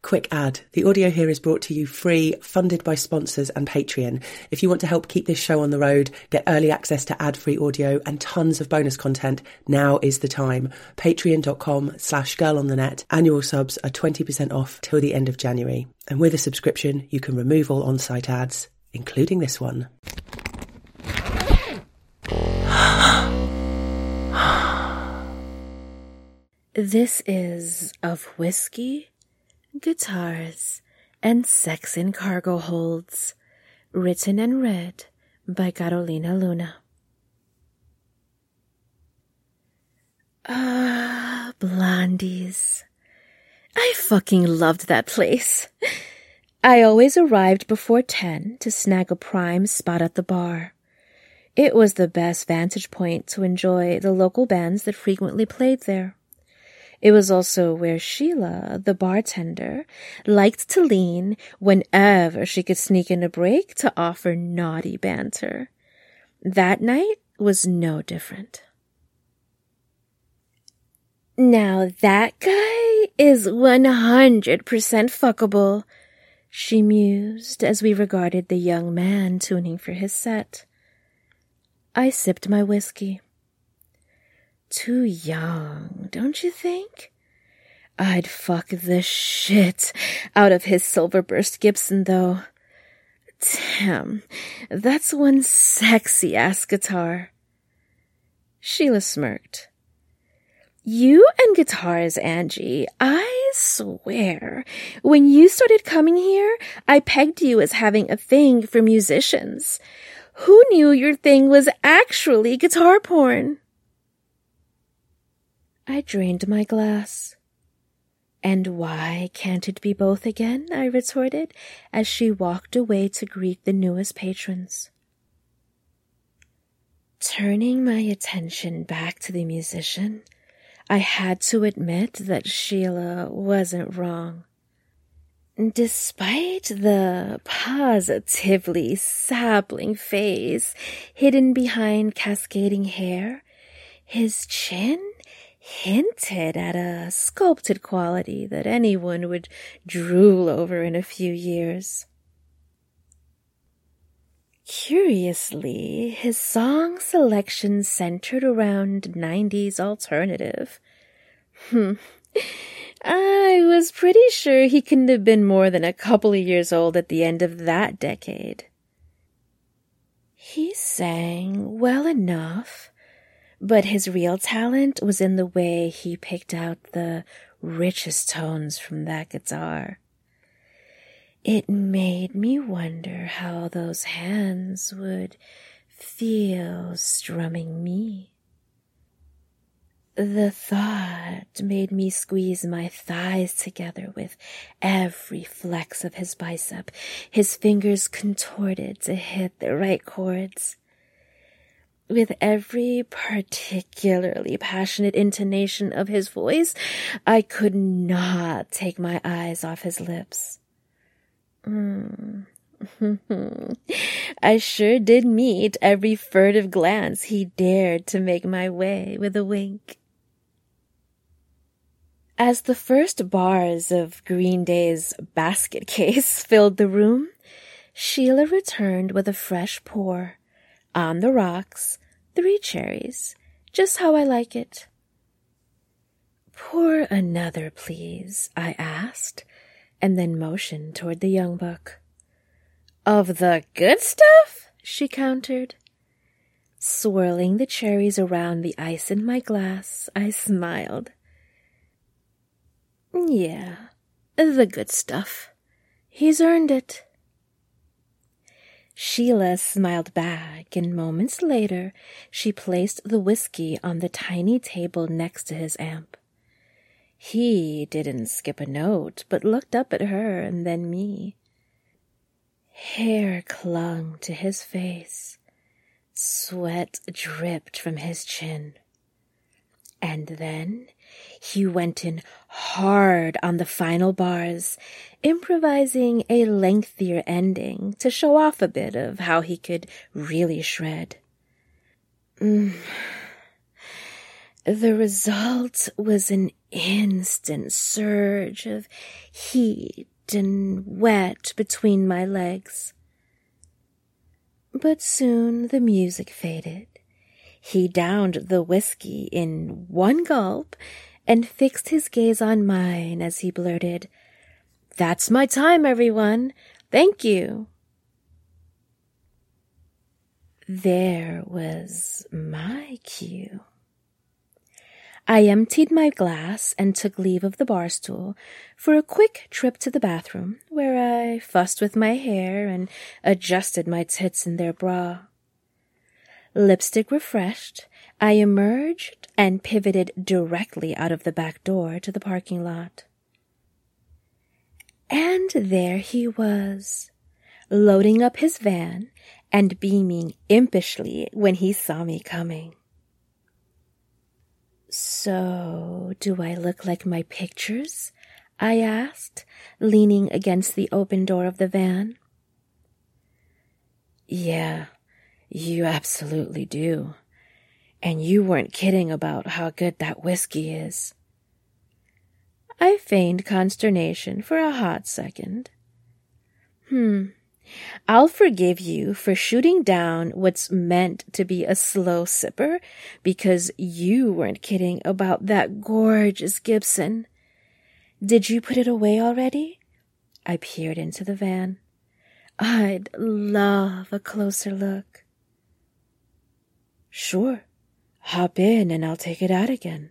Quick ad. The audio here is brought to you free, funded by sponsors and Patreon. If you want to help keep this show on the road, get early access to ad-free audio and tons of bonus content, now is the time. Patreon.com/girlonthenet. Annual subs are 20% off till the end of January. And with a subscription, you can remove all on-site ads, including this one. This is Of Whiskey, Guitars, and Sex in Cargo Holds, written and read by Carolina Luna. Blondie's. I fucking loved that place. I always arrived before 10 to snag a prime spot at the bar. It was the best vantage point to enjoy the local bands that frequently played there. It was also where Sheila, the bartender, liked to lean whenever she could sneak in a break to offer naughty banter. That night was no different. Now that guy is 100% fuckable, she mused as we regarded the young man tuning for his set. I sipped my whiskey. Too young, don't you think? I'd fuck the shit out of his Silverburst Gibson, though. Damn, that's one sexy-ass guitar. Sheila smirked. You and guitars, Angie, I swear, when you started coming here, I pegged you as having a thing for musicians. Who knew your thing was actually guitar porn? I drained my glass. And why can't it be both again? I retorted as she walked away to greet the newest patrons. Turning my attention back to the musician, I had to admit that Sheila wasn't wrong. Despite the positively sapling face hidden behind cascading hair, his chin hinted at a sculpted quality that anyone would drool over in a few years. Curiously, his song selection centered around 90s alternative. I was pretty sure he couldn't have been more than a couple of years old at the end of that decade. He sang well enough, but his real talent was in the way he picked out the richest tones from that guitar. It made me wonder how those hands would feel strumming me. The thought made me squeeze my thighs together with every flex of his bicep, his fingers contorted to hit the right chords. With every particularly passionate intonation of his voice, I could not take my eyes off his lips. I sure did meet every furtive glance he dared to make my way with a wink. As the first bars of Green Day's Basket Case filled the room, Sheila returned with a fresh pour. On the rocks, 3 cherries, just how I like it. Pour another, please, I asked, and then motioned toward the young buck. Of the good stuff? She countered. Swirling the cherries around the ice in my glass, I smiled. Yeah, the good stuff. He's earned it. Sheila smiled back, and moments later, she placed the whiskey on the tiny table next to his amp. He didn't skip a note, but looked up at her and then me. Hair clung to his face. Sweat dripped from his chin. And then he went in hard on the final bars, improvising a lengthier ending to show off a bit of how he could really shred. The result was an instant surge of heat and wet between my legs. But soon the music faded. He downed the whiskey in one gulp and fixed his gaze on mine as he blurted, "That's my time, everyone. Thank you." There was my cue. I emptied my glass and took leave of the bar stool for a quick trip to the bathroom, where I fussed with my hair and adjusted my tits in their bra. Lipstick refreshed, I emerged and pivoted directly out of the back door to the parking lot. And there he was, loading up his van and beaming impishly when he saw me coming. "So, do I look like my pictures?" I asked, leaning against the open door of the van. "Yeah, you absolutely do. And you weren't kidding about how good that whiskey is." I feigned consternation for a hot second. I'll forgive you for shooting down what's meant to be a slow sipper because you weren't kidding about that gorgeous Gibson. Did you put it away already? I peered into the van. I'd love a closer look. Sure. Hop in and I'll take it out again.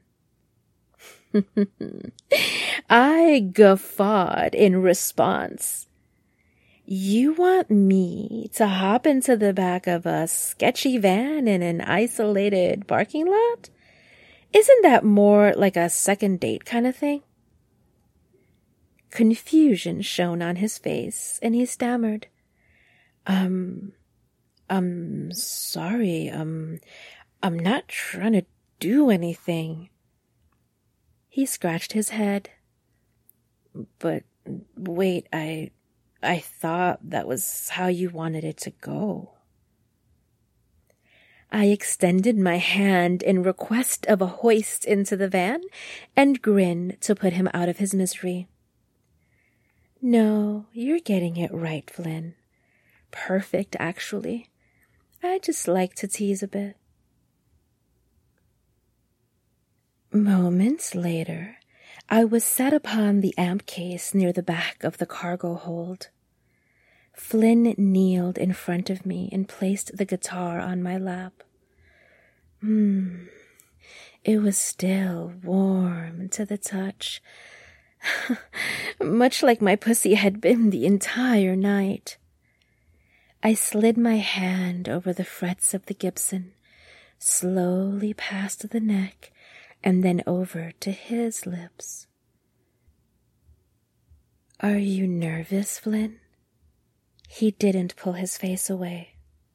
I guffawed in response. You want me to hop into the back of a sketchy van in an isolated parking lot? Isn't that more like a second date kind of thing? Confusion shone on his face, and he stammered. I'm sorry, I'm not trying to do anything. He scratched his head. But wait, I thought that was how you wanted it to go. I extended my hand in request of a hoist into the van and grinned to put him out of his misery. No, you're getting it right, Flynn. Perfect, actually. I just like to tease a bit. Moments later, I was set upon the amp case near the back of the cargo hold. Flynn kneeled in front of me and placed the guitar on my lap. It was still warm to the touch, much like my pussy had been the entire night. I slid my hand over the frets of the Gibson, slowly past the neck, and then over to his lips. Are you nervous, Flynn? He didn't pull his face away.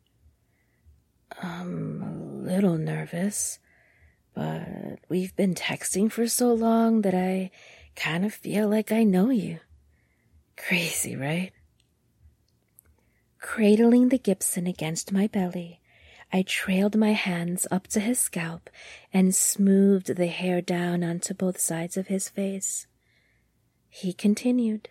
I'm a little nervous, but we've been texting for so long that I kind of feel like I know you. Crazy, right? Cradling the Gibson against my belly, I trailed my hands up to his scalp and smoothed the hair down onto both sides of his face. He continued.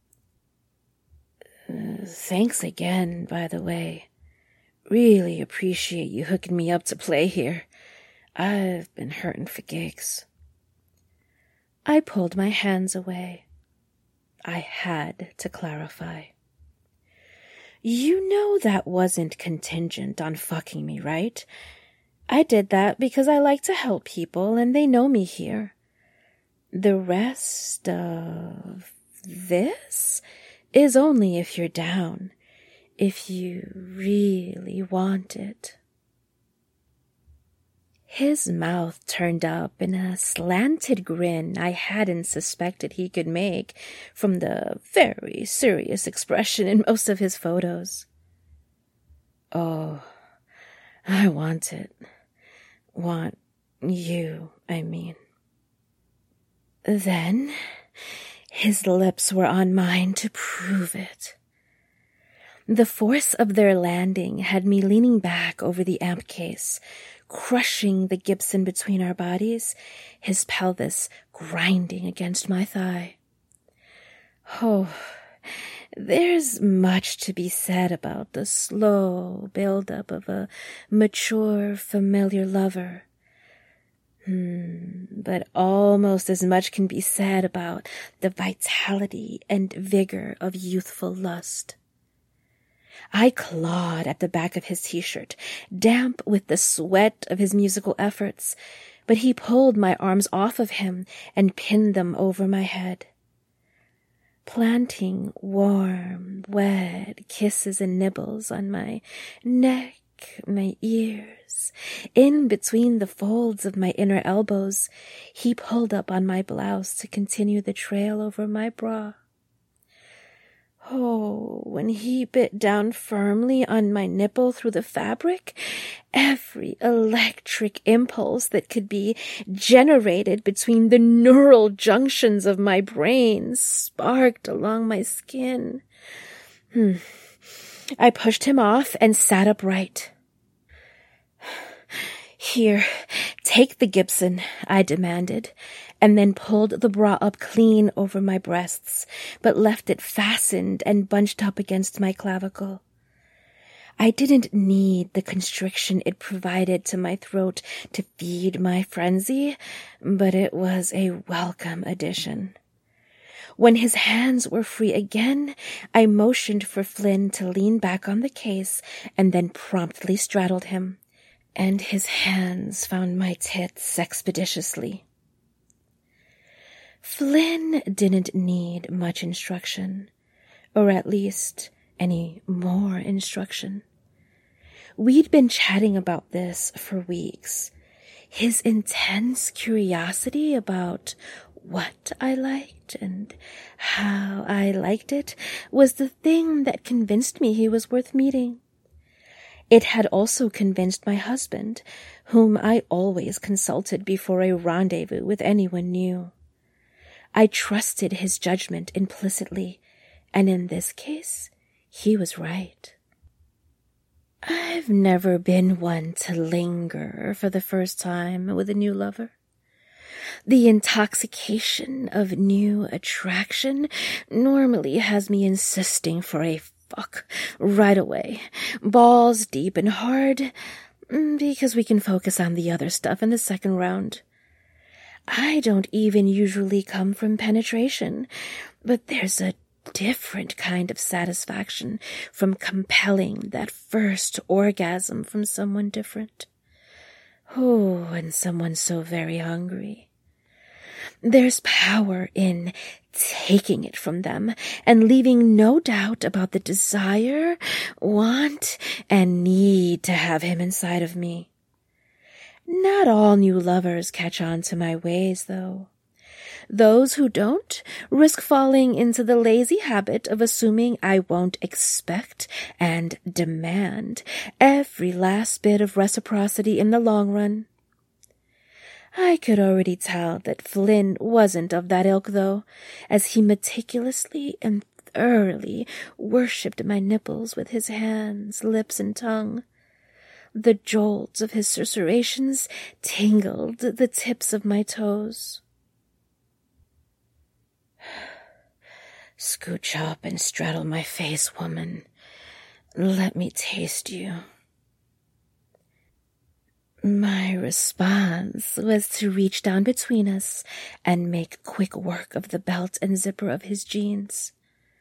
Thanks again, by the way. Really appreciate you hooking me up to play here. I've been hurting for gigs. I pulled my hands away. I had to clarify. You know that wasn't contingent on fucking me, right? I did that because I like to help people and they know me here. The rest of this is only if you're down, if you really want it. His mouth turned up in a slanted grin I hadn't suspected he could make from the very serious expression in most of his photos. Oh, I want it. Want you, I mean. Then his lips were on mine to prove it. The force of their landing had me leaning back over the amp case, crushing the Gibson between our bodies, his pelvis grinding against my thigh. Oh, there's much to be said about the slow build-up of a mature, familiar lover. But almost as much can be said about the vitality and vigor of youthful lust. I clawed at the back of his t-shirt, damp with the sweat of his musical efforts, but he pulled my arms off of him and pinned them over my head. Planting warm, wet kisses and nibbles on my neck, my ears, in between the folds of my inner elbows, he pulled up on my blouse to continue the trail over my bra. Oh, when he bit down firmly on my nipple through the fabric, every electric impulse that could be generated between the neural junctions of my brain sparked along my skin. I pushed him off and sat upright. "Here, take the Gibson," I demanded, and then pulled the bra up clean over my breasts, but left it fastened and bunched up against my clavicle. I didn't need the constriction it provided to my throat to feed my frenzy, but it was a welcome addition. When his hands were free again, I motioned for Flynn to lean back on the case and then promptly straddled him, and his hands found my tits expeditiously. Flynn didn't need much instruction, or at least any more instruction. We'd been chatting about this for weeks. His intense curiosity about what I liked and how I liked it was the thing that convinced me he was worth meeting. It had also convinced my husband, whom I always consulted before a rendezvous with anyone new. I trusted his judgment implicitly, and in this case, he was right. I've never been one to linger for the first time with a new lover. The intoxication of new attraction normally has me insisting for a fuck right away, balls deep and hard, because we can focus on the other stuff in the second round. I don't even usually come from penetration, but there's a different kind of satisfaction from compelling that first orgasm from someone different. Oh, and someone so very hungry. There's power in taking it from them and leaving no doubt about the desire, want, and need to have him inside of me. Not all new lovers catch on to my ways, though. Those who don't risk falling into the lazy habit of assuming I won't expect and demand every last bit of reciprocity in the long run. I could already tell that Flynn wasn't of that ilk, though, as he meticulously and thoroughly worshipped my nipples with his hands, lips, and tongue. The jolts of his susurrations tingled the tips of my toes. "Scooch up and straddle my face, woman. Let me taste you." My response was to reach down between us and make quick work of the belt and zipper of his jeans.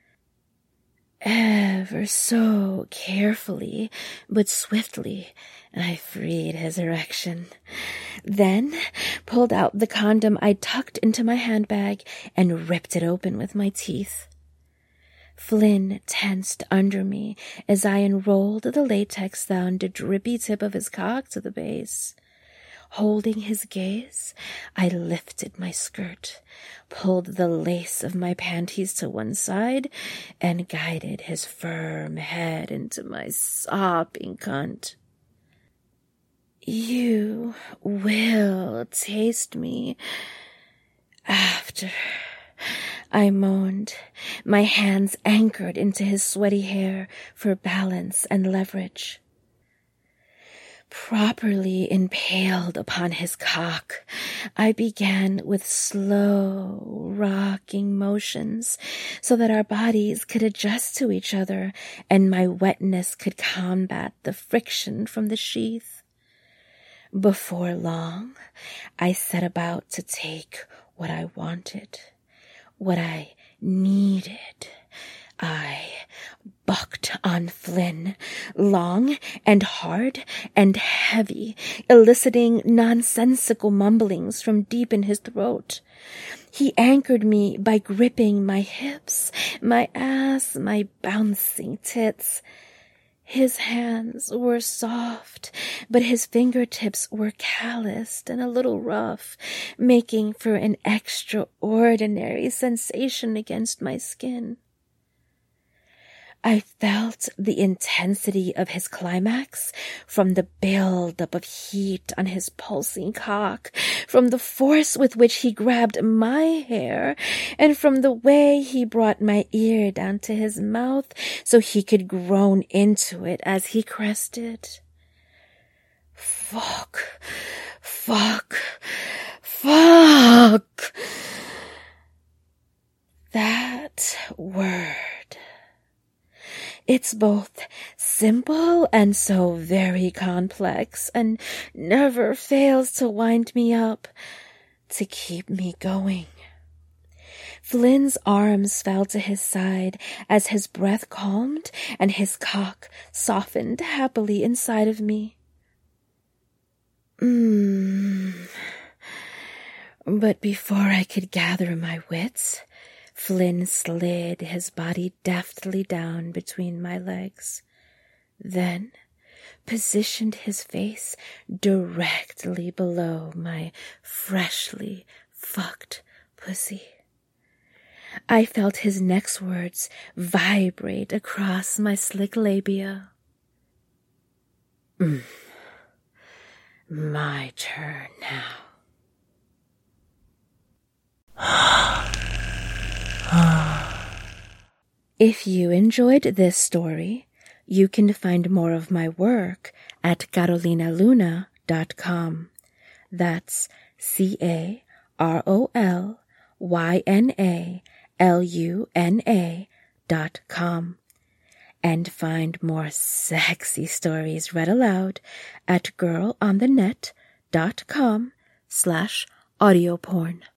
Ever so carefully, but swiftly, I freed his erection, then pulled out the condom I'd tucked into my handbag and ripped it open with my teeth. Flynn tensed under me as I unrolled the latex-bound drippy tip of his cock to the base. Holding his gaze, I lifted my skirt, pulled the lace of my panties to one side, and guided his firm head into my sopping cunt. "You will taste me after," I moaned, my hands anchored into his sweaty hair for balance and leverage. Properly impaled upon his cock, I began with slow, rocking motions so that our bodies could adjust to each other and my wetness could combat the friction from the sheath. Before long, I set about to take what I wanted, what I needed. I bucked on Flynn, long and hard and heavy, eliciting nonsensical mumblings from deep in his throat. He anchored me by gripping my hips, my ass, my bouncing tits. His hands were soft, but his fingertips were calloused and a little rough, making for an extraordinary sensation against my skin. I felt the intensity of his climax from the build-up of heat on his pulsing cock, from the force with which he grabbed my hair, and from the way he brought my ear down to his mouth so he could groan into it as he crested. Fuck. That word. It's both simple and so very complex, and never fails to wind me up, to keep me going. Flynn's arms fell to his side as his breath calmed and his cock softened happily inside of me. But before I could gather my wits, Flynn slid his body deftly down between my legs, then positioned his face directly below my freshly fucked pussy. I felt his next words vibrate across my slick labia. My turn now. If you enjoyed this story, you can find more of my work at carolinaluna.com. That's CAROLYNALUNA.com. And find more sexy stories read aloud at girlonthenet.com/audioporn.